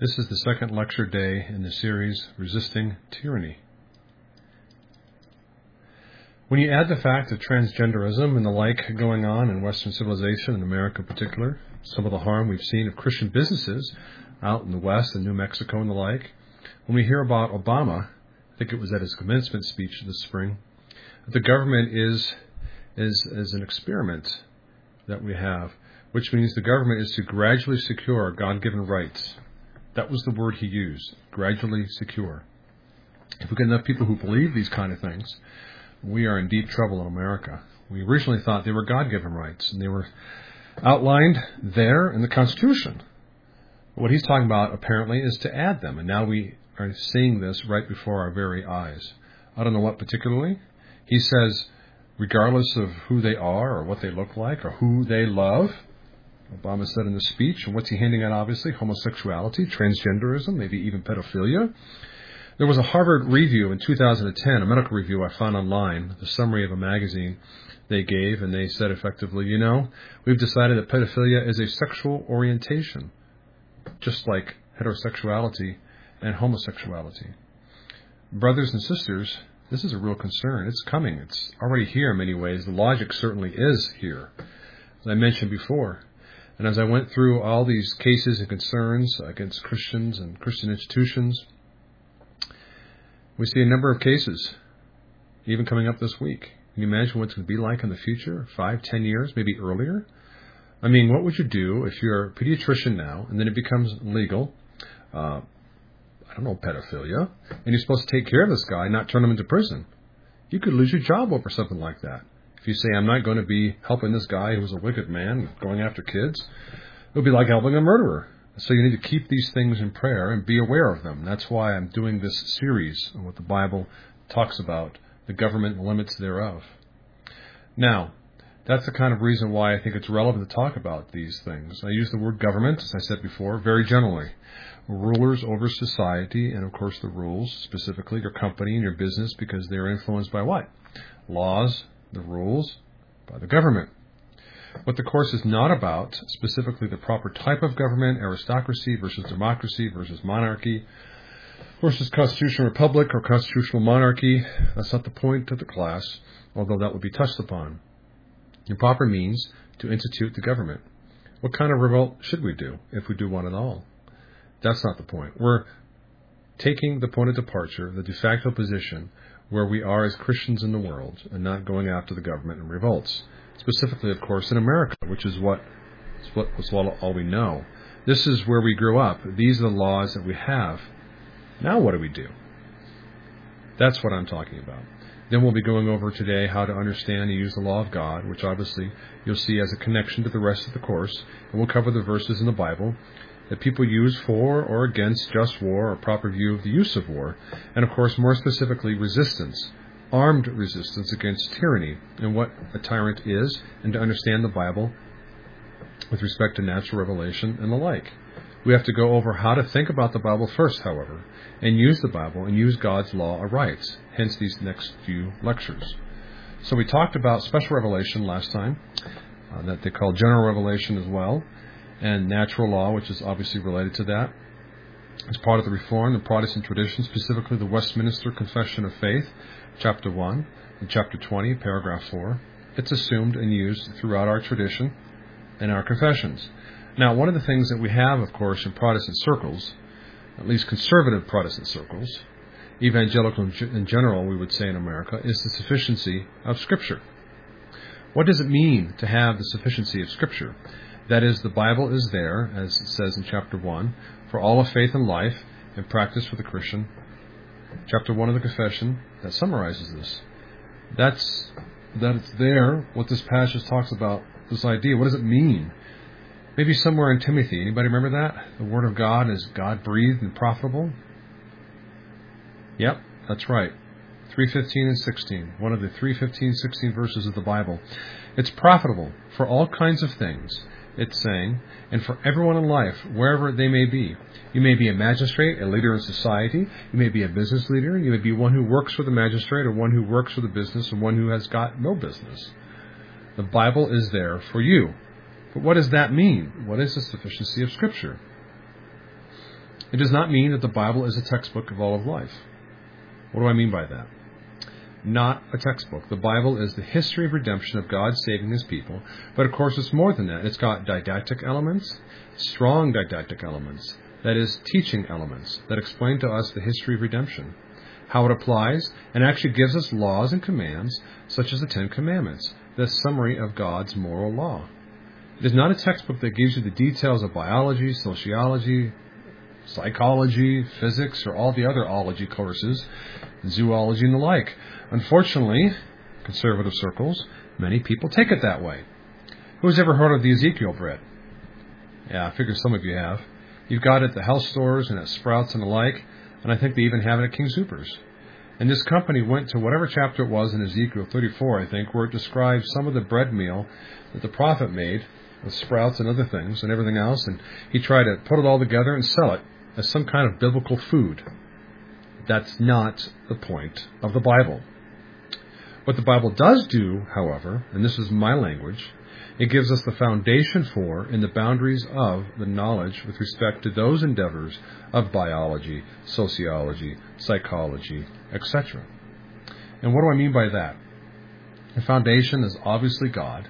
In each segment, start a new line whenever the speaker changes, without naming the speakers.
This is the second lecture day in the series, Resisting Tyranny. When you add the fact of transgenderism and the like going on in Western civilization, in America in particular, some of the harm we've seen of Christian businesses out in the West and New Mexico and the like, when we hear about Obama, I think it was at his commencement speech this spring, the government is an experiment that we have, which means the government is to gradually secure God-given rights. That was the word he used, gradually secure. If we get enough people who believe these kind of things, we are in deep trouble in America. We originally thought they were God-given rights, and they were outlined there in the Constitution. What he's talking about, apparently, is to add them, and now we are seeing this right before our very eyes. I don't know what particularly. He says, regardless of who they are or what they look like or who they love, Obama said in the speech, and what's he hinting at, obviously? Homosexuality, transgenderism, maybe even pedophilia. There was a Harvard review in 2010, a medical review I found online, the summary of a magazine they gave, and they said effectively, we've decided that pedophilia is a sexual orientation, just like heterosexuality and homosexuality. Brothers and sisters, this is a real concern. It's coming. It's already here in many ways. The logic certainly is here, as I mentioned before. And as I went through all these cases and concerns against Christians and Christian institutions, we see a number of cases, even coming up this week. Can you imagine what it's going to be like in the future, 5, 10 years, maybe earlier? I mean, what would you do if you're a pediatrician now, and then it becomes legal, pedophilia, and you're supposed to take care of this guy, not turn him into prison? You could lose your job over something like that. If you say, I'm not going to be helping this guy who's a wicked man, going after kids, it'll be like helping a murderer. So you need to keep these things in prayer and be aware of them. That's why I'm doing this series on what the Bible talks about, the government and limits thereof. Now, that's the kind of reason why I think it's relevant to talk about these things. I use the word government, as I said before, very generally. Rulers over society, and of course the rules, specifically your company and your business, because they're influenced by what? Laws, the rules, by the government. What the course is not about, specifically the proper type of government, aristocracy versus democracy versus monarchy, versus constitutional republic or constitutional monarchy, that's not the point of the class, although that would be touched upon. The proper means to institute the government. What kind of revolt should we do, if we do one at all? That's not the point. We're taking the point of departure, the de facto position, where we are as Christians in the world, and not going after the government in revolts. Specifically, of course, in America, which is all we know. This is where we grew up. These are the laws that we have. Now what do we do? That's what I'm talking about. Then we'll be going over today how to understand and use the law of God, which obviously you'll see as a connection to the rest of the course. And we'll cover the verses in the Bible that people use for or against just war, or proper view of the use of war. And of course, more specifically, resistance. Armed resistance against tyranny, and what a tyrant is, and to understand the Bible with respect to natural revelation and the like. We have to go over how to think about the Bible first, however, and use the Bible and use God's law of rights, hence these next few lectures. So we talked about special revelation last time, that they call general revelation as well, and natural law, which is obviously related to that. As part of the Reformed and Protestant tradition, specifically the Westminster Confession of Faith, Chapter 1 and Chapter 20, Paragraph 4. It's assumed and used throughout our tradition and our confessions. Now, one of the things that we have, of course, in Protestant circles, at least conservative Protestant circles, evangelical in general, we would say in America, is the sufficiency of Scripture. What does it mean to have the sufficiency of Scripture? That is, the Bible is there, as it says in Chapter 1, for all of faith and life and practice for the Christian. Chapter 1 of the Confession, that summarizes this. That it's there, what this passage talks about, this idea. What does it mean? Maybe somewhere in Timothy. Anybody remember that? The Word of God is God-breathed and profitable? Yep, that's right. 3:15 and 16. One of the 3:15, 16 verses of the Bible. It's profitable for all kinds of things, it's saying, and for everyone in life, wherever they may be. You may be a magistrate, a leader in society. You may be a business leader. You may be one who works for the magistrate, or one who works for the business, or one who has got no business. The Bible is there for you. But what does that mean? What is the sufficiency of Scripture? It does not mean that the Bible is a textbook of all of life. What do I mean by that? Not a textbook. The Bible is the history of redemption of God saving His people. But of course it's more than that. It's got didactic elements, strong didactic elements, that is, teaching elements that explain to us the history of redemption, how it applies, and actually gives us laws and commands, such as the Ten Commandments, the summary of God's moral law. It is not a textbook that gives you the details of biology, sociology, psychology, physics, or all the other ology courses, zoology and the like. Unfortunately, conservative circles, many people take it that way. Who's ever heard of the Ezekiel bread? Yeah, I figure some of you have. You've got it at the health stores and at Sprouts and the like, and I think they even have it at King Soopers. And this company went to whatever chapter it was in Ezekiel 34, I think, where it describes some of the bread meal that the prophet made with sprouts and other things and everything else, and he tried to put it all together and sell it as some kind of biblical food. That's not the point of the Bible. What the Bible does do, however, and this is my language, it gives us the foundation for and the boundaries of the knowledge with respect to those endeavors of biology, sociology, psychology, etc. And what do I mean by that? The foundation is obviously God.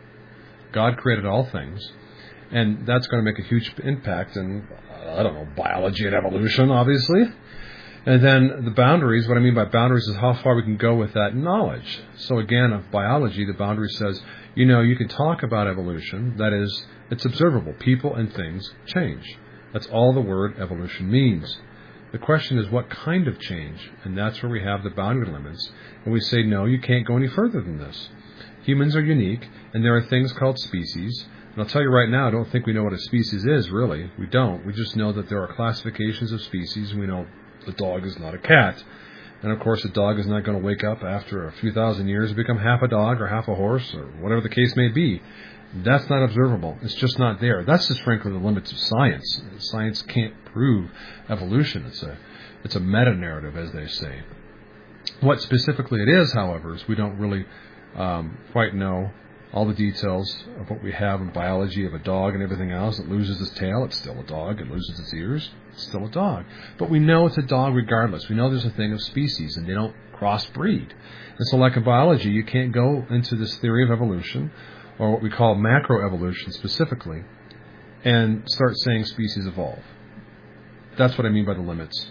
God created all things, and that's going to make a huge impact in, biology and evolution, obviously. And then the boundaries, what I mean by boundaries is how far we can go with that knowledge. So again, of biology, the boundary says, you can talk about evolution. That is, it's observable. People and things change. That's all the word evolution means. The question is what kind of change? And that's where we have the boundary limits. And we say, no, you can't go any further than this. Humans are unique, and there are things called species. And I'll tell you right now, I don't think we know what a species is, really. We don't. We just know that there are classifications of species, and we know the dog is not a cat. And of course, a dog is not going to wake up after a few thousand years and become half a dog or half a horse or whatever the case may be. That's not observable. It's just not there. That's just frankly the limits of science. Science can't prove evolution. It's a meta-narrative, as they say. What specifically it is, however, is we don't really quite know all the details of what we have in biology of a dog and everything else. It loses its tail, it's still a dog. It loses its ears, it's still a dog. But we know it's a dog regardless. We know there's a thing of species, and they don't crossbreed. And so like in biology, you can't go into this theory of evolution, or what we call macroevolution specifically, and start saying species evolve. That's what I mean by the limits.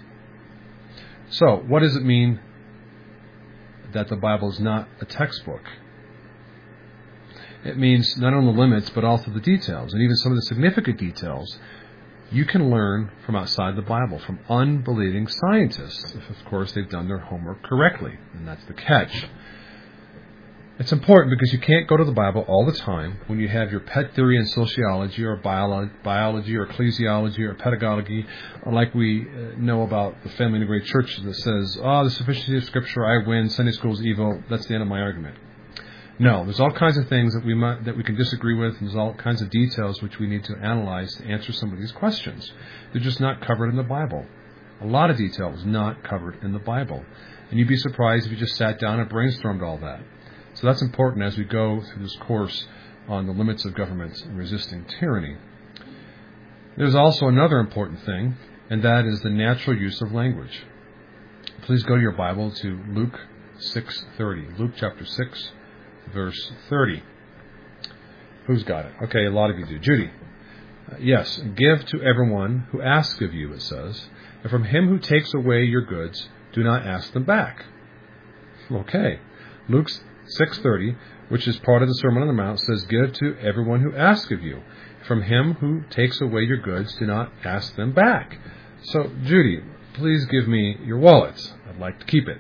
So, what does it mean that the Bible is not a textbook? It means not only the limits, but also the details, and even some of the significant details you can learn from outside the Bible, from unbelieving scientists, if of course they've done their homework correctly, and that's the catch. It's important because you can't go to the Bible all the time when you have your pet theory in sociology or biology or ecclesiology or pedagogy, or like we know about the Family Integrated Church that says, the sufficiency of Scripture, I win, Sunday school's evil, that's the end of my argument. No, there's all kinds of things that we can disagree with, and there's all kinds of details which we need to analyze to answer some of these questions. They're just not covered in the Bible. A lot of detail is not covered in the Bible. And you'd be surprised if you just sat down and brainstormed all that. So that's important as we go through this course on the limits of government and resisting tyranny. There's also another important thing, and that is the natural use of language. Please go to your Bible to Luke 6:30. Luke chapter 6. Verse 30. Who's got it? Okay, a lot of you do. Judy. Yes, give to everyone who asks of you, it says, and from him who takes away your goods, do not ask them back. Okay. Luke 6:30, which is part of the Sermon on the Mount, says, give to everyone who asks of you. From him who takes away your goods, do not ask them back. So, Judy, please give me your wallet. I'd like to keep it.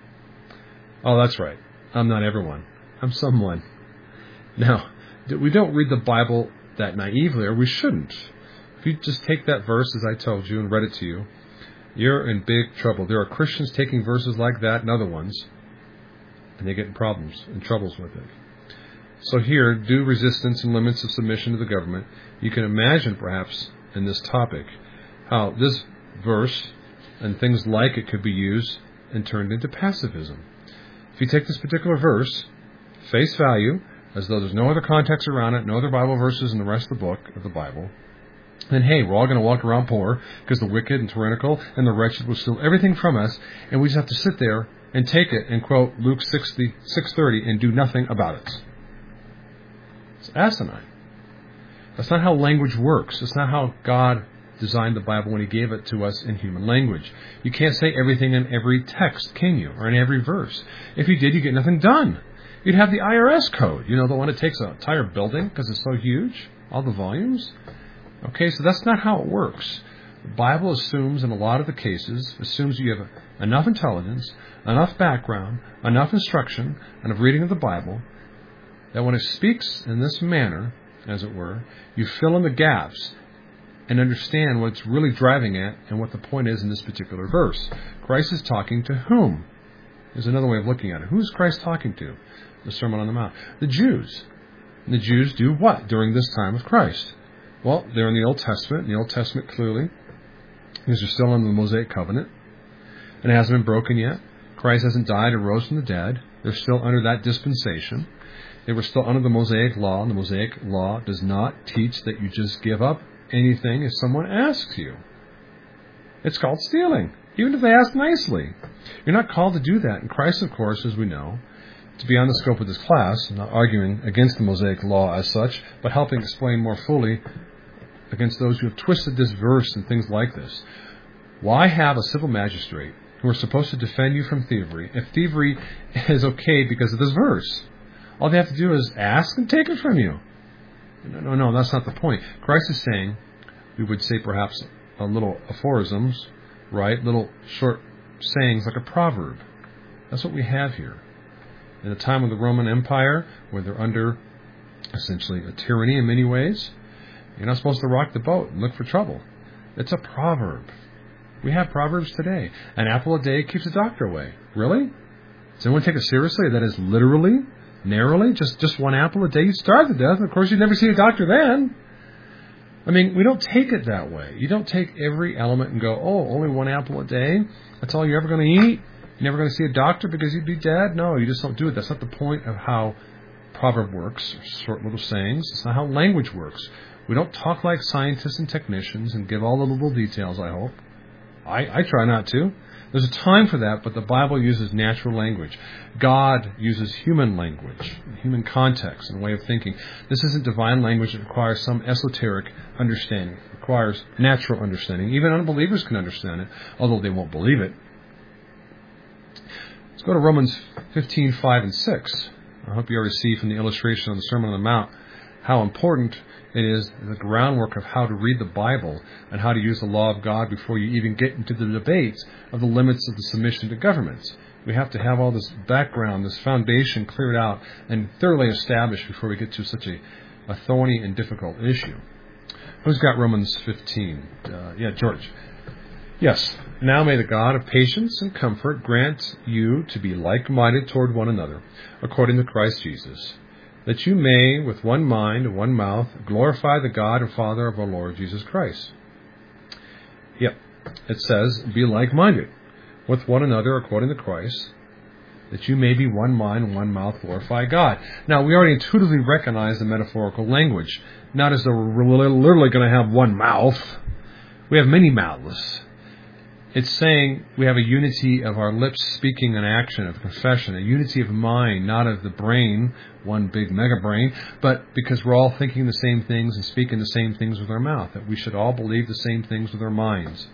Oh, that's right. I'm not everyone. I'm someone. Now, we don't read the Bible that naively, or we shouldn't. If you just take that verse, as I told you, and read it to you, you're in big trouble. There are Christians taking verses like that and other ones, and they get in problems and troubles with it. So here, due resistance and limits of submission to the government, you can imagine, perhaps, in this topic, how this verse and things like it could be used and turned into pacifism. If you take this particular verse, face value, as though there's no other context around it, no other Bible verses in the rest of the book of the Bible, then hey, we're all going to walk around poor because the wicked and tyrannical and the wretched will steal everything from us, and we just have to sit there and take it and quote Luke 6:30 and do nothing about it. It's asinine. That's not how language works. It's not how God designed the Bible when He gave it to us in human language. You can't say everything in every text, can you? Or in every verse. If you did, you get nothing done. You'd have the IRS code, the one that takes an entire building because it's so huge, all the volumes. Okay, so that's not how it works. The Bible assumes, in a lot of the cases, assumes you have enough intelligence, enough background, enough instruction, enough reading of the Bible, that when it speaks in this manner, as it were, you fill in the gaps and understand what's really driving it and what the point is in this particular verse. Christ is talking to whom? There's another way of looking at it. Who is Christ talking to? The Sermon on the Mount. The Jews. And the Jews do what during this time of Christ? Well, they're in the Old Testament. In the Old Testament, clearly, because they're still under the Mosaic covenant, and it hasn't been broken yet. Christ hasn't died and rose from the dead. They're still under that dispensation. They were still under the Mosaic law, and the Mosaic law does not teach that you just give up anything if someone asks you. It's called stealing, even if they ask nicely. You're not called to do that. And Christ, of course, as we know, to be on the scope of this class, not arguing against the Mosaic law as such, but helping explain more fully against those who have twisted this verse and things like this. Why have a civil magistrate who are supposed to defend you from thievery if thievery is okay because of this verse? All they have to do is ask and take it from you. No, that's not the point. Christ is saying, we would say perhaps a little aphorisms, right? Little short sayings like a proverb. That's what we have here. In the time of the Roman Empire, where they're under essentially a tyranny in many ways, you're not supposed to rock the boat and look for trouble. It's a proverb. We have proverbs today. An apple a day keeps the doctor away. Really? Does anyone take it seriously? That is literally, narrowly, just one apple a day, you'd starve to death. And of course, you'd never see a doctor then. I mean, we don't take it that way. You don't take every element and go, oh, only one apple a day? That's all you're ever going to eat? You're never going to see a doctor because you'd be dead? No, you just don't do it. That's not the point of how proverb works, short little sayings. It's not how language works. We don't talk like scientists and technicians and give all the little details, I hope. I try not to. There's a time for that, but the Bible uses natural language. God uses human language, human context and way of thinking. This isn't divine language. It requires some esoteric understanding. It requires natural understanding. Even unbelievers can understand it, although they won't believe it. Let's go to Romans 15:5 and 6. I hope you already see from the illustration on the Sermon on the Mount how important it is the groundwork of how to read the Bible and how to use the law of God before you even get into the debates of the limits of the submission to governments. We have to have all this background, this foundation cleared out and thoroughly established before we get to such a thorny and difficult issue. Who's got Romans 15? George. Yes. Now may the God of patience and comfort grant you to be like-minded toward one another, according to Christ Jesus, that you may, with one mind and one mouth, glorify the God and Father of our Lord Jesus Christ. Yep. It says, be like-minded with one another according to Christ, that you may be one mind and one mouth glorify God. Now, we already intuitively recognize the metaphorical language. Not as though we're literally going to have one mouth. We have many mouths. It's saying we have a unity of our lips speaking and action, of confession, a unity of mind, not of the brain, one big mega brain, but because we're all thinking the same things and speaking the same things with our mouth, that we should all believe the same things with our minds.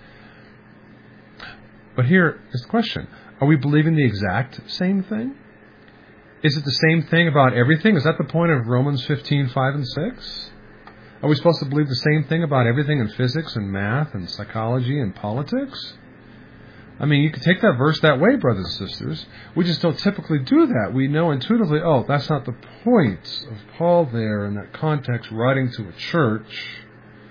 But here is the question. Are we believing the exact same thing? Is it the same thing about everything? Is that the point of Romans 15:5 and 6? Are we supposed to believe the same thing about everything in physics and math and psychology and politics? I mean, you can take that verse that way, brothers and sisters. We just don't typically do that. We know intuitively, oh, that's not the point of Paul there in that context, writing to a church.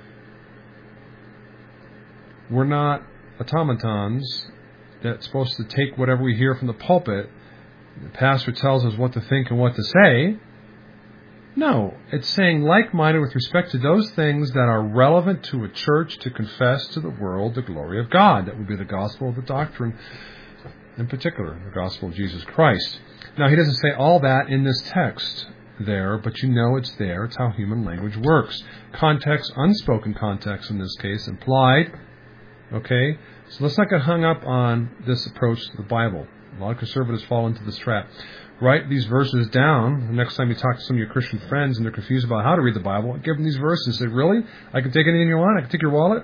We're not automatons that's supposed to take whatever we hear from the pulpit. The pastor tells us what to think and what to say. No, it's saying like-minded with respect to those things that are relevant to a church to confess to the world the glory of God. That would be the gospel of the doctrine, in particular, the gospel of Jesus Christ. Now, he doesn't say all that in this text. there, but you know it's there. It's how human language works. Context, unspoken context in this case, implied. Okay? So let's not get hung up on this approach to the Bible. A lot of conservatives fall into this trap. Write these verses down. The next time you talk to some of your Christian friends and they're confused about how to read the Bible, give them these verses. Say, really? I can take anything you want? I can take your wallet?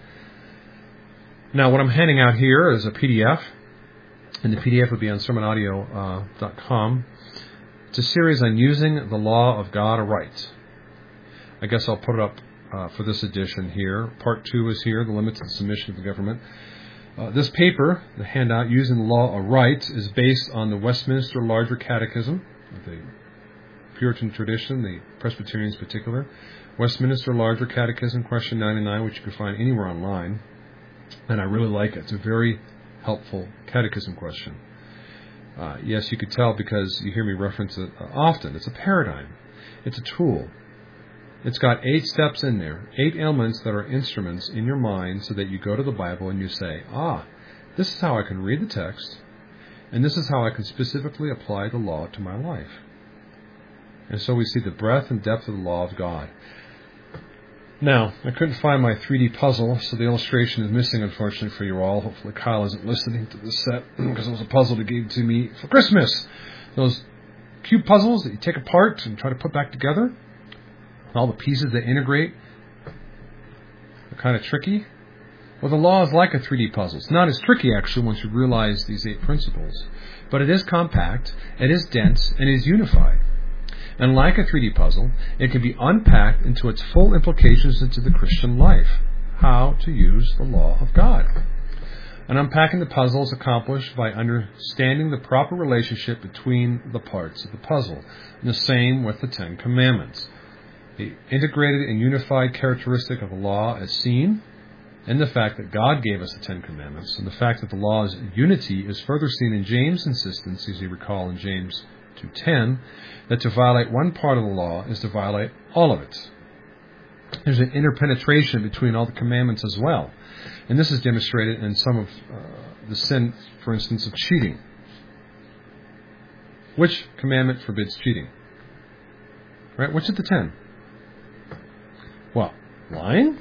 Now, what I'm handing out here is a PDF. And the PDF would be on sermonaudio.com. It's a series on using the law of God aright. I guess I'll put it up for this edition here. Part 2 is here, the limits of the submission of the government. This paper, the handout, Using the Law Aright, is based on the Westminster Larger Catechism, the Puritan tradition, the Presbyterians in particular. Westminster Larger Catechism, question 99, which you can find anywhere online. And I really like it. It's a very helpful catechism question. Yes, you could tell because you hear me reference it often. It's a paradigm. It's a tool. It's got 8 steps in there, 8 elements that are instruments in your mind so that you go to the Bible and you say, this is how I can read the text, and this is how I can specifically apply the law to my life. And so we see the breadth and depth of the law of God. Now, I couldn't find my 3D puzzle, so the illustration is missing, unfortunately, for you all. Hopefully Kyle isn't listening to this set, because it was a puzzle he gave to me for Christmas. Those cube puzzles that you take apart and try to put back together. All the pieces that integrate are kind of tricky. Well, the law is like a 3D puzzle. It's not as tricky, actually, once you realize these 8 principles. But it is compact, it is dense, and it is unified. And like a 3D puzzle, it can be unpacked into its full implications into the Christian life. How to use the law of God. And unpacking the puzzle is accomplished by understanding the proper relationship between the parts of the puzzle. And the same with the 10 Commandments. The integrated and unified characteristic of the law is seen in the fact that God gave us the 10 Commandments, and the fact that the law's unity is further seen in James' insistence, as you recall in James 2:10, that to violate one part of the law is to violate all of it. There's an interpenetration between all the commandments as well, and this is demonstrated in some of the sin, for instance, of cheating. Which commandment forbids cheating? Right? Which of the 10? Well, lying?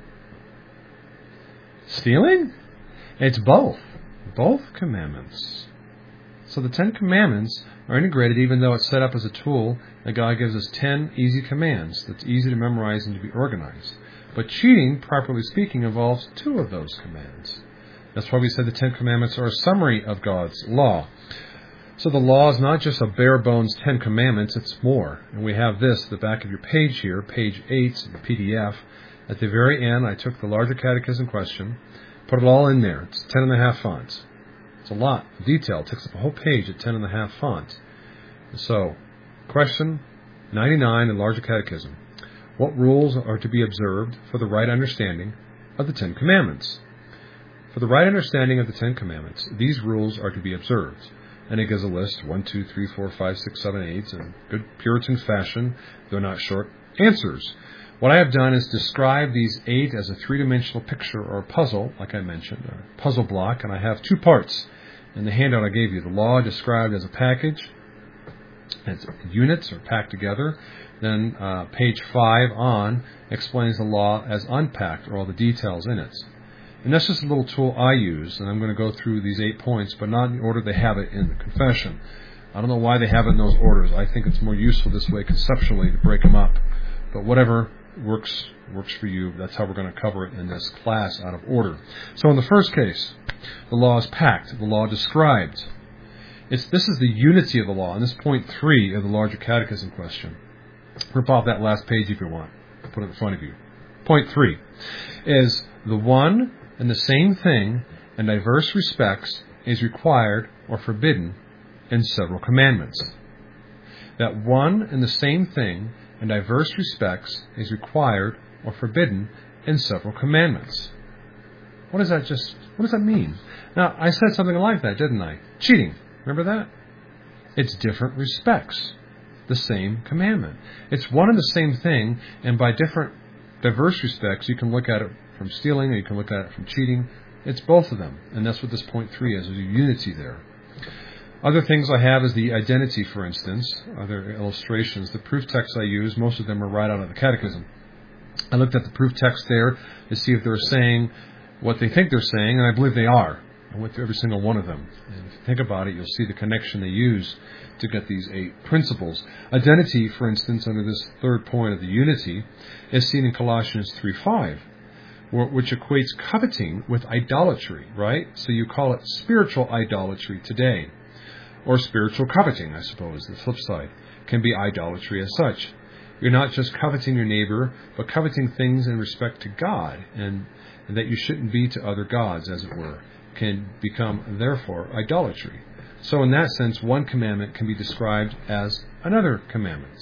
Stealing? It's both. Both commandments. So the 10 Commandments are integrated, even though it's set up as a tool that God gives us 10 easy commands that's easy to memorize and to be organized. But cheating, properly speaking, involves 2 of those commands. That's why we said the 10 Commandments are a summary of God's law. So the law is not just a bare bones 10 Commandments, it's more. And we have this at the back of your page here, page 8 in the PDF. At the very end, I took the Larger Catechism question, put it all in there. It's 10.5 fonts. It's a lot of detail. It takes up a whole page at 10.5 fonts. So, question 99 in Larger Catechism. What rules are to be observed for the right understanding of the 10 Commandments? For the right understanding of the 10 Commandments, these rules are to be observed. And it gives a list, 1, 2, 3, 4, 5, 6, 7, 8, in good Puritan fashion, though not short, answers. What I have done is describe these 8 as a 3-dimensional picture or a puzzle, like I mentioned, a puzzle block, and I have 2 parts. In the handout I gave you, the law described as a package, as units are packed together. Then page 5 on explains the law as unpacked, or all the details in it. And that's just a little tool I use, and I'm going to go through these 8 points, but not in the order they have it in the confession. I don't know why they have it in those orders. I think it's more useful this way conceptually to break them up. But whatever works for you, that's how we're going to cover it in this class out of order. So in the first case, the law is packed, the law described. This is the unity of the law, and this is point 3 of the Larger Catechism question. Rip off that last page if you want. Put it in front of you. Point 3 is the one and the same thing in diverse respects is required or forbidden in several commandments. That one and the same thing in diverse respects is required or forbidden in several commandments. What does that mean? Now, I said something like that, didn't I? Cheating. Remember that? It's different respects. The same commandment. It's one and the same thing, and by diverse respects, you can look at it from stealing, or you can look at it from cheating. It's both of them, and that's what this point 3 is. There's a unity there. Other things I have is the identity, for instance, other illustrations. The proof texts I use, most of them are right out of the Catechism. I looked at the proof text there to see if they're saying what they think they're saying, and I believe they are. I went through every single one of them. And if you think about it, you'll see the connection they use to get these 8 principles. Identity, for instance, under this third point of the unity, is seen in Colossians 3:5, which equates coveting with idolatry, right? So you call it spiritual idolatry today. Or spiritual coveting, I suppose, the flip side, can be idolatry as such. You're not just coveting your neighbor, but coveting things in respect to God, and that you shouldn't be to other gods, as it were, can become, therefore, idolatry. So in that sense, one commandment can be described as another commandment.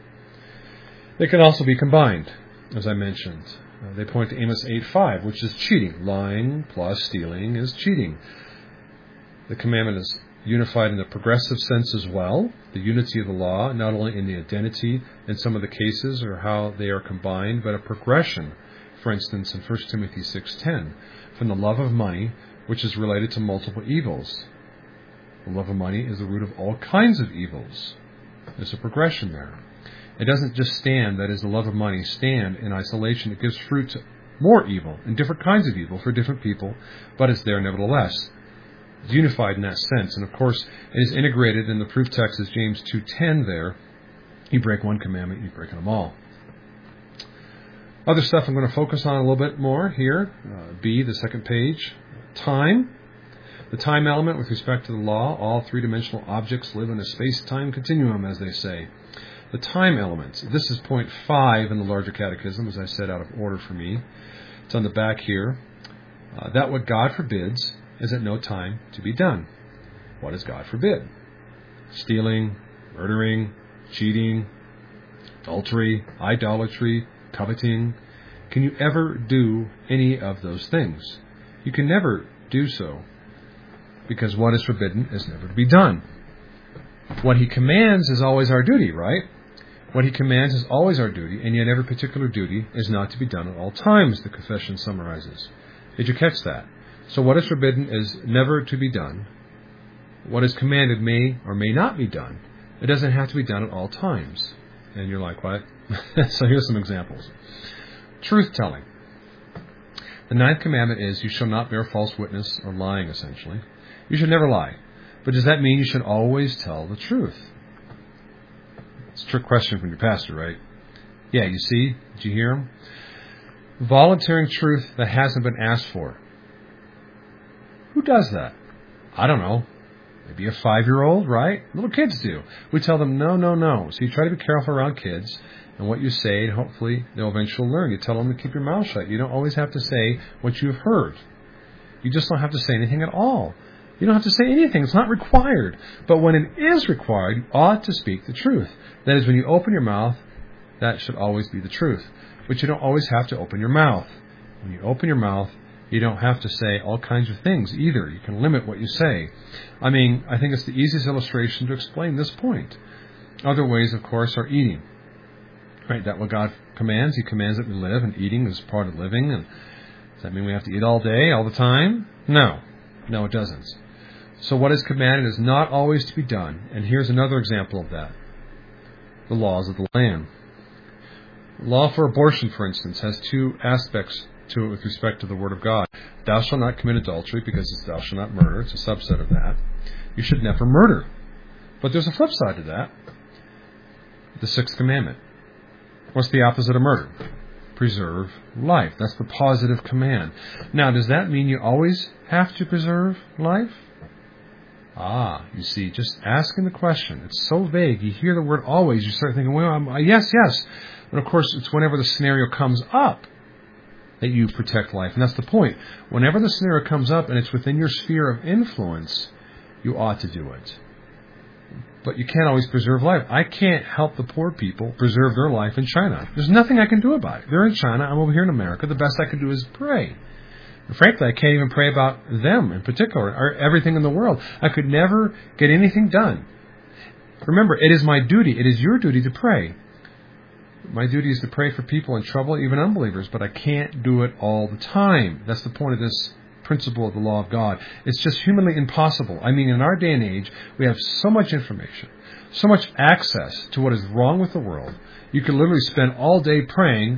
They can also be combined, as I mentioned. They point to Amos 8:5, which is cheating. Lying plus stealing is cheating. The commandment is unified in the progressive sense as well, the unity of the law, not only in the identity in some of the cases or how they are combined, but a progression, for instance, in 1 Timothy 6:10, from the love of money, which is related to multiple evils. The love of money is the root of all kinds of evils. There's a progression there. It doesn't just stand, that is, the love of money, stand in isolation. It gives fruit to more evil and different kinds of evil for different people, but it's there nevertheless. It's unified in that sense. And of course, it is integrated in the proof text as James 2:10 there. You break one commandment, you're breaking them all. Other stuff I'm going to focus on a little bit more here. B, the second page. Time. The time element with respect to the law. All three-dimensional objects live in a space-time continuum, as they say. The time element. This is point 5 in the larger catechism, as I said, out of order for me. It's on the back here. That what God forbids is at no time to be done. What does God forbid? Stealing, murdering, cheating, adultery, idolatry, coveting. Can you ever do any of those things? You can never do so, because what is forbidden is never to be done. What he commands is always our duty, right? What he commands is always our duty, and yet every particular duty is not to be done at all times, the confession summarizes. Did you catch that? So what is forbidden is never to be done. What is commanded may or may not be done. It doesn't have to be done at all times. And you're like, what? So here's some examples. Truth-telling. The 9th commandment is, you shall not bear false witness, or lying, essentially. You should never lie. But does that mean you should always tell the truth? It's a trick question from your pastor, right? Yeah, you see? Did you hear him? Volunteering truth that hasn't been asked for. Who does that? I don't know. Maybe a 5-year-old, right? Little kids do. We tell them, no, no, no. So you try to be careful around kids and what you say, and hopefully they'll eventually learn. You tell them to keep your mouth shut. You don't always have to say what you've heard. You just don't have to say anything at all. You don't have to say anything. It's not required. But when it is required, you ought to speak the truth. That is, when you open your mouth, that should always be the truth. But you don't always have to open your mouth. When you open your mouth, you don't have to say all kinds of things either. You can limit what you say. I think it's the easiest illustration to explain this point. Other ways, of course, are eating. Right? That what God commands. He commands that we live, and eating is part of living. And does that mean we have to eat all day, all the time? No. No, it doesn't. So what is commanded is not always to be done. And here's another example of that. The laws of the land. Law for abortion, for instance, has 2 aspects to it with respect to the Word of God. Thou shalt not commit adultery, because it's thou shalt not murder. It's a subset of that. You should never murder. But there's a flip side to that. The 6th commandment. What's the opposite of murder? Preserve life. That's the positive command. Now, does that mean you always have to preserve life? You see, just asking the question. It's so vague. You hear the word always, you start thinking, well, yes. But of course, it's whenever the scenario comes up that you protect life. And that's the point. Whenever the scenario comes up and it's within your sphere of influence, you ought to do it. But you can't always preserve life. I can't help the poor people preserve their life in China. There's nothing I can do about it. They're in China. I'm over here in America. The best I can do is pray. And frankly, I can't even pray about them in particular, or everything in the world. I could never get anything done. Remember, it is my duty. It is your duty to pray. My duty is to pray for people in trouble, even unbelievers, but I can't do it all the time. That's the point of this principle of the law of God. It's just humanly impossible. I mean, in our day and age, we have so much information, so much access to what is wrong with the world. You can literally spend all day praying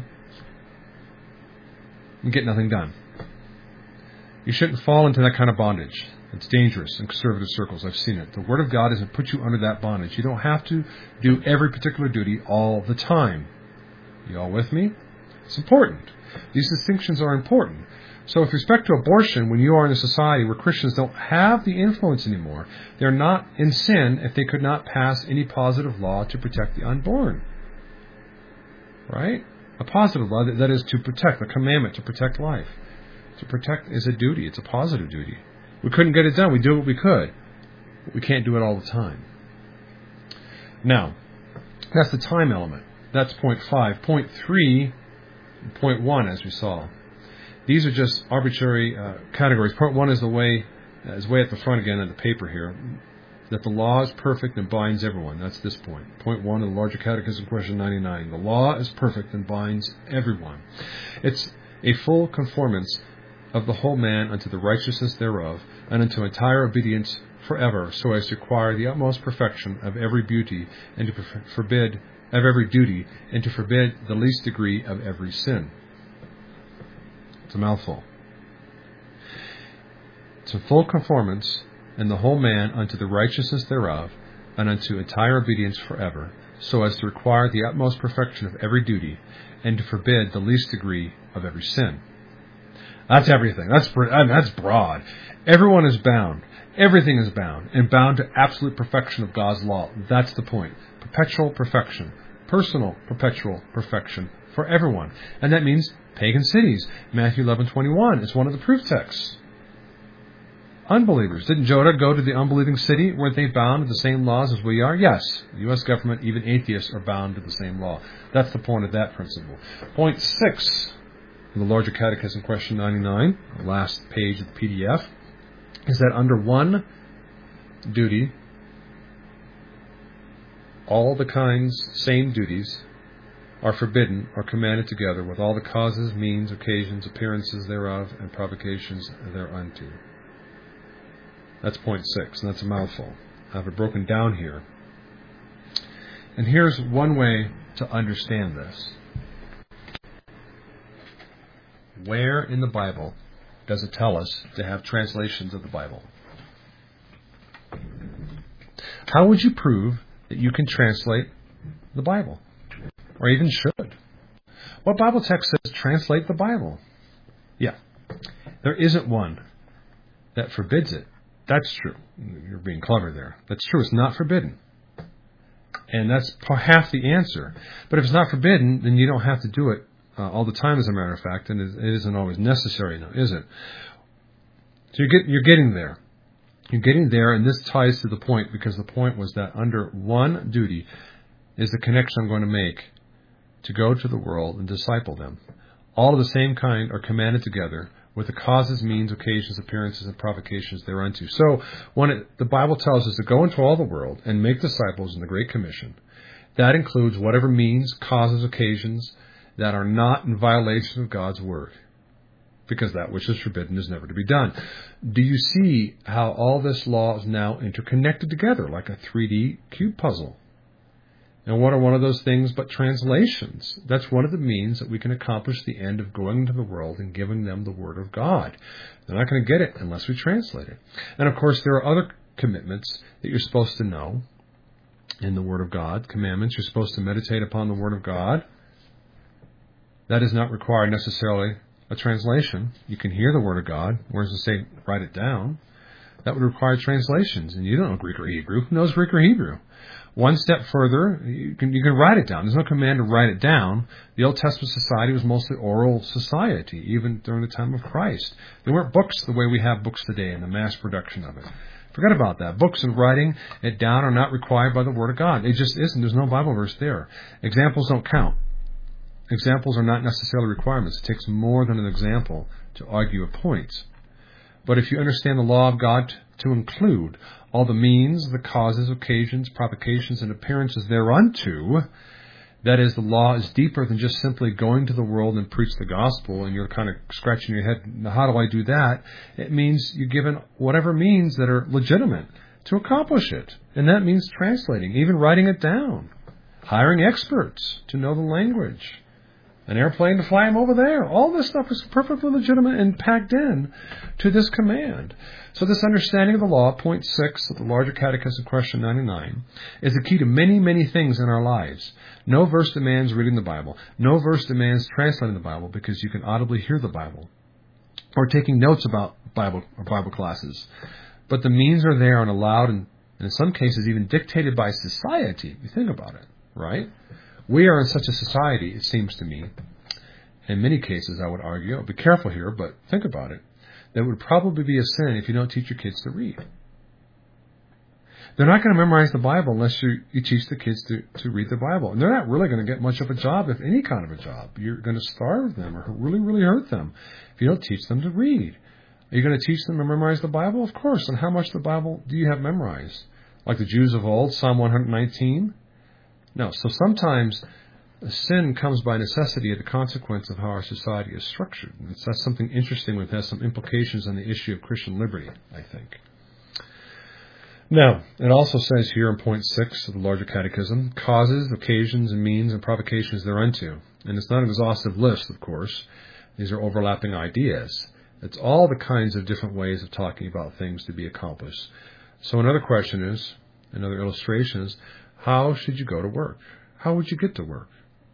and get nothing done. You shouldn't fall into that kind of bondage. It's dangerous in conservative circles. I've seen it. The Word of God doesn't put you under that bondage. You don't have to do every particular duty all the time. You all with me? It's important. These distinctions are important. So with respect to abortion, when you are in a society where Christians don't have the influence anymore, they're not in sin if they could not pass any positive law to protect the unborn. Right? A positive law, that is to protect, a commandment to protect life. To protect is a duty. It's a positive duty. We couldn't get it done. We do what we could. But we can't do it all the time. Now, that's the time element. That's point 5. Point 3 and point 1, as we saw. These are just arbitrary categories. Point 1 is way at the front again on the paper here. That the law is perfect and binds everyone. That's this point. Point 1 of the larger catechism, question 99. The law is perfect and binds everyone. It's a full conformance of the whole man unto the righteousness thereof, and unto entire obedience forever, so as to acquire the utmost perfection of every beauty, and to forbid of every duty, and to forbid the least degree of every sin. It's a mouthful. It's a full conformance in the whole man unto the righteousness thereof, and unto entire obedience forever, so as to require the utmost perfection of every duty, and to forbid the least degree of every sin. That's everything. That's broad. Everyone is bound. Everything is bound, and bound to absolute perfection of God's law. That's the point. Perpetual perfection. Personal perpetual perfection for everyone. And that means pagan cities. Matthew 11:21 is one of the proof texts. Unbelievers. Didn't Jonah go to the unbelieving city? Weren't they bound to the same laws as we are? Yes. The U.S. government, even atheists, are bound to the same law. That's the point of that principle. Point 6 in the larger catechism, question 99, the last page of the PDF, is that under one duty, all the kinds, same duties, are forbidden or commanded together with all the causes, means, occasions, appearances thereof, and provocations thereunto. That's point 6, and that's a mouthful. I have it broken down here. And here's one way to understand this. Where in the Bible does it tell us to have translations of the Bible? How would you prove that you can translate the Bible? Or even should? What Bible text says translate the Bible? Yeah. There isn't one that forbids it. That's true. You're being clever there. That's true. It's not forbidden. And that's half the answer. But if it's not forbidden, then you don't have to do it all the time, as a matter of fact, and it isn't always necessary now, is it? So you're getting there. You're getting there, and this ties to the point, because the point was that under one duty is the connection I'm going to make to go to the world and disciple them. All of the same kind are commanded together with the causes, means, occasions, appearances, and provocations thereunto. So when the Bible tells us to go into all the world and make disciples in the Great Commission, that includes whatever means, causes, occasions that are not in violation of God's Word, because that which is forbidden is never to be done. Do you see how all this law is now interconnected together like a 3D cube puzzle? And what are one of those things but translations? That's one of the means that we can accomplish the end of going into the world and giving them the Word of God. They're not going to get it unless we translate it. And of course, there are other commitments that you're supposed to know in the Word of God. Commandments, you're supposed to meditate upon the Word of God. That does not require necessarily a translation. You can hear the Word of God, whereas to say, write it down. That would require translations, and you don't know Greek or Hebrew. Who knows Greek or Hebrew? One step further, you can write it down. There's no command to write it down. The Old Testament society was mostly oral society, even during the time of Christ. There weren't books the way we have books today and the mass production of it. Forget about that. Books and writing it down are not required by the Word of God. It just isn't. There's no Bible verse there. Examples don't count. Examples are not necessarily requirements. It takes more than an example to argue a point. But if you understand the law of God to include all the means, the causes, occasions, provocations, and appearances thereunto, That is, the law is deeper than just simply going to the world and preach the gospel, and you're kind of scratching your head, how do I do that? It means you're given whatever means that are legitimate to accomplish it. And that means translating, even writing it down, hiring experts to know the language, an airplane to fly them over there. All this stuff is perfectly legitimate and packed in to this command. So this understanding of the law, point 6 of the larger catechism, question 99, is the key to many, many things in our lives. No verse demands reading the Bible. No verse demands translating the Bible, because you can audibly hear the Bible or taking notes about Bible classes. But the means are there and allowed, and in some cases even dictated by society. You think about it, right? We are in such a society, it seems to me, in many cases I would argue, I'll be careful here, but think about it, that would probably be a sin if you don't teach your kids to read. They're not going to memorize the Bible unless you teach the kids to read the Bible. And they're not really going to get much of a job, if any kind of a job. You're going to starve them or really, really hurt them if you don't teach them to read. Are you going to teach them to memorize the Bible? Of course. And how much of the Bible do you have memorized? Like the Jews of old, Psalm 119? No. So sometimes sin comes by necessity as a consequence of how our society is structured. That's something interesting that has some implications on the issue of Christian liberty, I think. Now, it also says here in point 6 of the larger catechism, causes, occasions, and means and provocations thereunto. And it's not an exhaustive list, of course. These are overlapping ideas. It's all the kinds of different ways of talking about things to be accomplished. So another question is, another illustration is, how should you go to work? How would you get to work?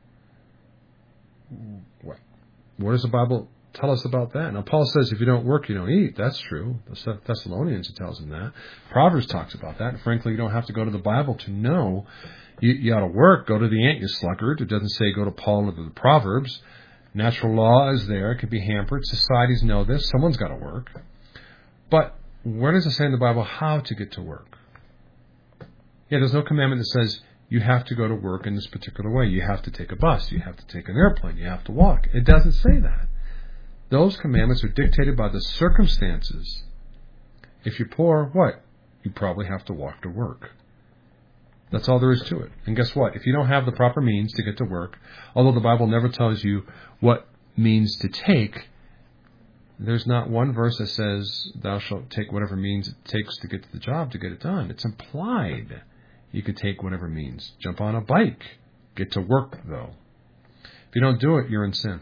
What does the Bible tell us about that? Now, Paul says if you don't work, you don't eat. That's true. The Thessalonians, it tells them that. Proverbs talks about that. And frankly, you don't have to go to the Bible to know you ought to work. Go to the ant, you sluggard. It doesn't say go to Paul or the Proverbs. Natural law is there. It can be hampered. Societies know this. Someone's got to work. But where does it say in the Bible how to get to work? Yeah, there's no commandment that says you have to go to work in this particular way. You have to take a bus. You have to take an airplane. You have to walk. It doesn't say that. Those commandments are dictated by the circumstances. If you're poor, what? You probably have to walk to work. That's all there is to it. And guess what? If you don't have the proper means to get to work, although the Bible never tells you what means to take, there's not one verse that says thou shalt take whatever means it takes to get to the job to get it done. It's implied. You could take whatever means. Jump on a bike. Get to work, though. If you don't do it, you're in sin.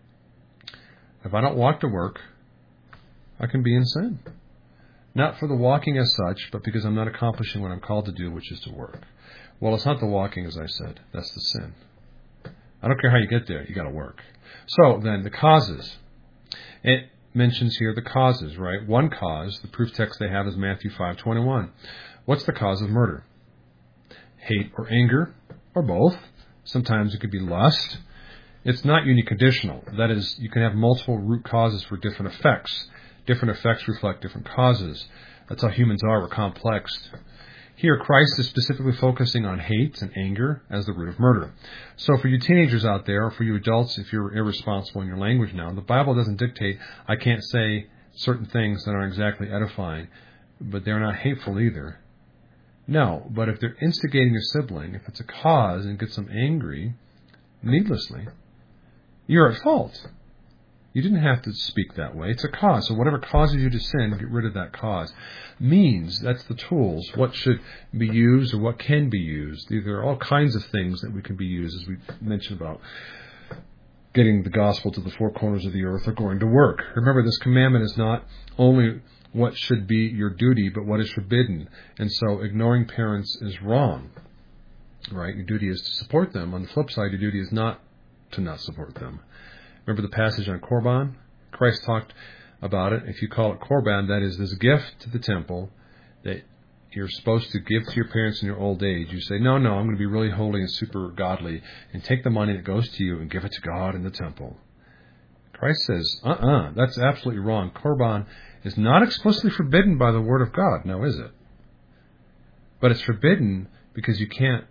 If I don't walk to work, I can be in sin. Not for the walking as such, but because I'm not accomplishing what I'm called to do, which is to work. Well, it's not the walking, as I said. That's the sin. I don't care how you get there. You got to work. So then, the causes. It mentions here the causes, right? One cause, the proof text they have is Matthew 5:21. What's the cause of murder? Hate or anger, or both. Sometimes it could be lust. It's not uniconditional. That is, you can have multiple root causes for different effects. Different effects reflect different causes. That's how humans are. We're complex. Here, Christ is specifically focusing on hate and anger as the root of murder. So for you teenagers out there, or for you adults, if you're irresponsible in your language now, the Bible doesn't dictate, I can't say certain things that aren't exactly edifying, but they're not hateful either. No, but if they're instigating a sibling, if it's a cause and gets them angry needlessly, you're at fault. You didn't have to speak that way. It's a cause. So whatever causes you to sin, get rid of that cause. Means, that's the tools. What should be used or what can be used. There are all kinds of things that we can be used, as we mentioned about getting the gospel to the four corners of the earth or going to work. Remember, this commandment is not only what should be your duty, but what is forbidden. And so ignoring parents is wrong. Right? Your duty is to support them. On the flip side, your duty is not to not support them. Remember the passage on Korban? Christ talked about it. If you call it Korban, that is this gift to the temple that you're supposed to give to your parents in your old age. You say, no, I'm going to be really holy and super godly and take the money that goes to you and give it to God in the temple. Christ says, that's absolutely wrong. Korban is not explicitly forbidden by the Word of God, now is it? But it's forbidden because you can't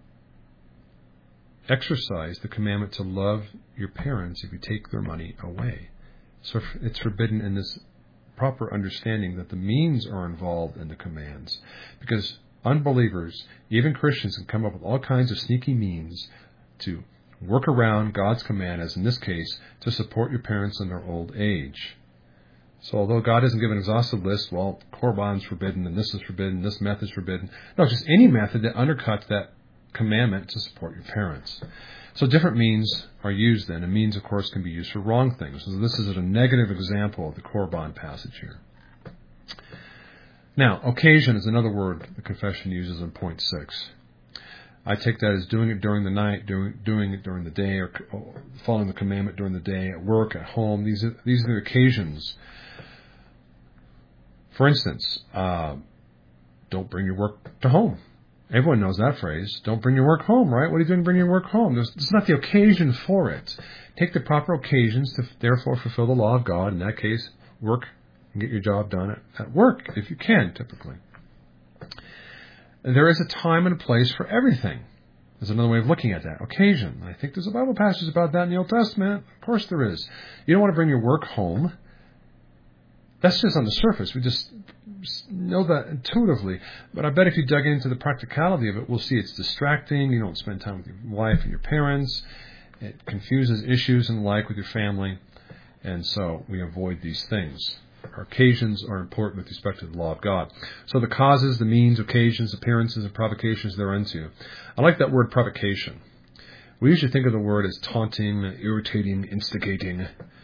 exercise the commandment to love your parents if you take their money away. So it's forbidden in this proper understanding that the means are involved in the commands. Because unbelievers, even Christians, can come up with all kinds of sneaky means to work around God's command, as in this case, to support your parents in their old age. So although God hasn't given an exhaustive list, well, Korban's forbidden, and this is forbidden, this method's forbidden. No, just any method that undercuts that commandment to support your parents. So different means are used then, and means, of course, can be used for wrong things. So this is a negative example of the Korban passage here. Now, occasion is another word the confession uses in point 6. I take that as doing it during the night, doing it during the day, or following the commandment during the day, at work, at home. These are the occasions. For instance, don't bring your work to home. Everyone knows that phrase. Don't bring your work home, right? What are you doing bringing your work home? It's not the occasion for it. Take the proper occasions to therefore fulfill the law of God. In that case, work and get your job done at work, if you can, typically. There is a time and a place for everything. There's another way of looking at that. Occasion. I think there's a Bible passage about that in the Old Testament. Of course there is. You don't want to bring your work home. That's just on the surface. We just know that intuitively. But I bet if you dug into the practicality of it, we'll see it's distracting. You don't spend time with your wife and your parents. It confuses issues and the like with your family. And so we avoid these things. Our occasions are important with respect to the law of God. So the causes, the means, occasions, appearances, and provocations thereunto. I like that word provocation. We usually think of the word as taunting, irritating, instigating.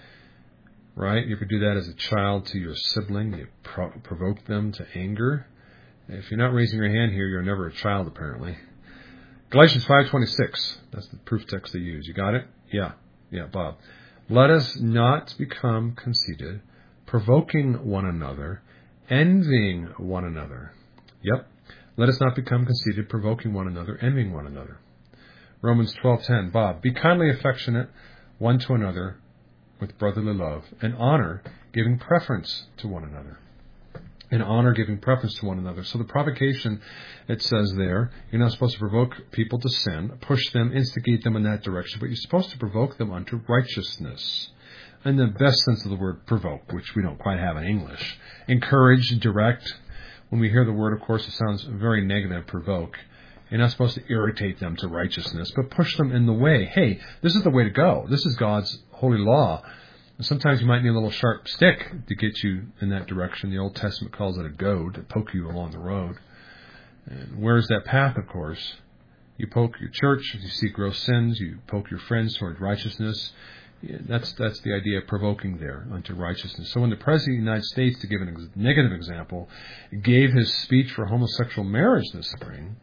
Right? You ever do that as a child to your sibling? You provoke them to anger. If you're not raising your hand here, you're never a child, apparently. Galatians 5:26. That's the proof text they use. You got it? Yeah, Bob. Let us not become conceited, provoking one another, envying one another. Yep. Let us not become conceited, provoking one another, envying one another. Romans 12:10. Bob, be kindly affectionate one to another with brotherly love, and honor, giving preference to one another. In honor, giving preference to one another. So the provocation, it says there, you're not supposed to provoke people to sin, push them, instigate them in that direction, but you're supposed to provoke them unto righteousness. In the best sense of the word provoke, which we don't quite have in English. Encourage, direct. When we hear the word, of course, it sounds very negative, provoke. You're not supposed to irritate them to righteousness, but push them in the way. Hey, this is the way to go. This is God's holy law. And sometimes you might need a little sharp stick to get you in that direction. The Old Testament calls it a goad, to poke you along the road. And where's that path, of course? You poke your church if you see gross sins. You poke your friends toward righteousness. That's the idea of provoking there unto righteousness. So when the President of the United States, to give a negative example, gave his speech for homosexual marriage this spring,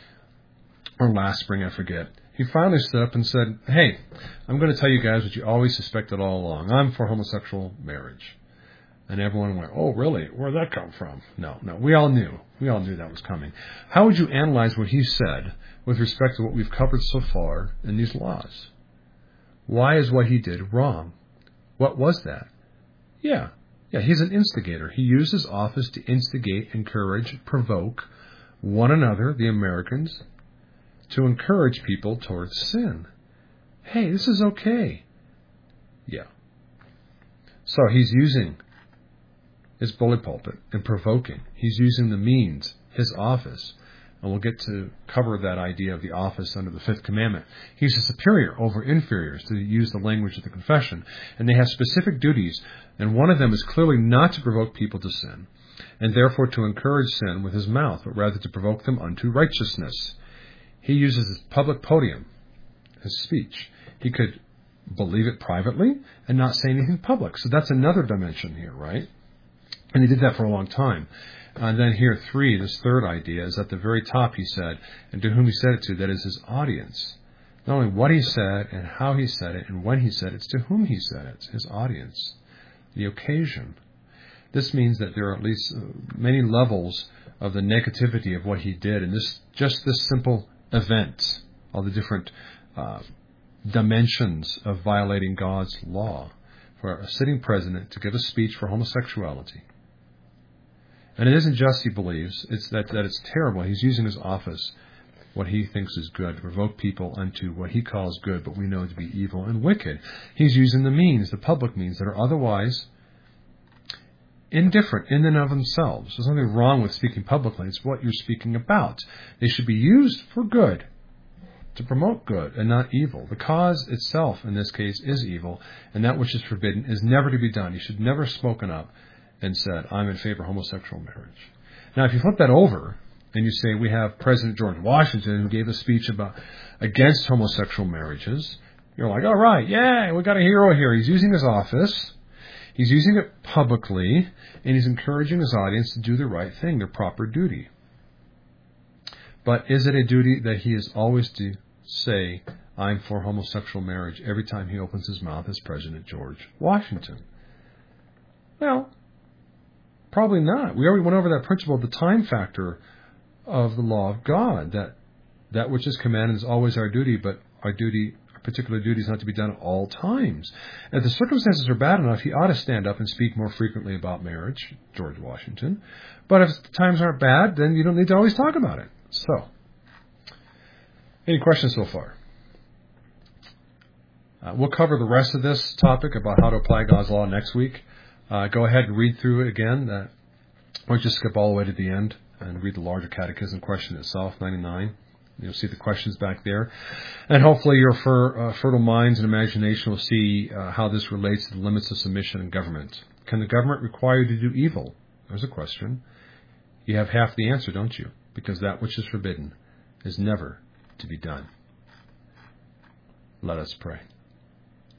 or last spring, I forget, he finally stood up and said, hey, I'm going to tell you guys what you always suspected all along. I'm for homosexual marriage. And everyone went, oh, really? Where'd that come from? No, we all knew. We all knew that was coming. How would you analyze what he said with respect to what we've covered so far in these laws? Why is what he did wrong? What was that? Yeah, he's an instigator. He used his office to instigate, encourage, provoke one another, the Americans, to encourage people towards sin. Hey, this is okay. Yeah. So he's using his bully pulpit and provoking. He's using the means, his office. And we'll get to cover that idea of the office under the fifth commandment. He's a superior over inferiors, to use the language of the confession. And they have specific duties. And one of them is clearly not to provoke people to sin, and therefore to encourage sin with his mouth, but rather to provoke them unto righteousness. He uses his public podium, his speech. He could believe it privately and not say anything public. So that's another dimension here, right? And he did that for a long time. And then here, this third idea, is at the very top he said, and to whom he said it to, that is his audience. Not only what he said and how he said it and when he said it, it's to whom he said it, his audience, the occasion. This means that there are at least many levels of the negativity of what he did, and just this simple event, all the different dimensions of violating God's law, for a sitting president to give a speech for homosexuality. And it isn't just he believes, it's that it's terrible. He's using his office, what he thinks is good, to provoke people unto what he calls good, but we know to be evil and wicked. He's using the means, the public means, that are otherwise indifferent in and of themselves. There's nothing wrong with speaking publicly. It's what you're speaking about. They should be used for good. to promote good and not evil. The cause itself, in this case, is evil, and that which is forbidden is never to be done. You should never have spoken up and said, I'm in favor of homosexual marriage. Now, if you flip that over, and you say, we have President George Washington who gave a speech against homosexual marriages, you're like, all right, yeah, we got a hero here. He's using his office, he's using it publicly, and he's encouraging his audience to do the right thing, their proper duty. But is it a duty that he is always to say, I'm for homosexual marriage every time he opens his mouth as President George Washington? Well, probably not. We already went over that principle of the time factor of the law of God, that which is commanded is always our duty, but our particular duty is not to be done at all times. If the circumstances are bad enough, he ought to stand up and speak more frequently about marriage, George Washington. But if the times aren't bad, then you don't need to always talk about it. So, any questions so far? We'll cover the rest of this topic about how to apply God's law next week. Go ahead and read through it again. Why don't you skip all the way to the end and read the larger catechism question itself, 99. You'll see the questions back there. And hopefully your fertile minds and imagination will see how this relates to the limits of submission in government. Can the government require you to do evil? There's a question. You have half the answer, don't you? Because that which is forbidden is never to be done. Let us pray.